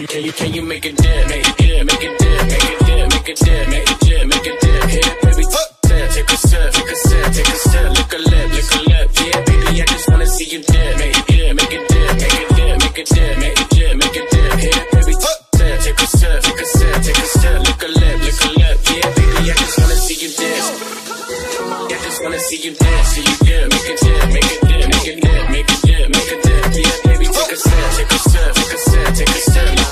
Can you make it dip? Make it dip, make it dip, make it dip, make it dip, make it dip, make it dip. Yeah, baby, take a sip, take a sip, take a sip. Lick a lip, lick a lip. Yeah, baby, I just wanna see you dip. Make it dip, make it dip, make it dip, make it dip, make it dip, make it dip. Yeah, baby, take a sip, take a sip, take a sip. Lick a lip, lick a lip. Yeah, baby, I just wanna see you dip. I just wanna see you dip, see you dip. Make it dip, make it dip, make it dip, make it dip, make it dip. Yeah, baby, take a sip, take a sip, take a sip, take a sip.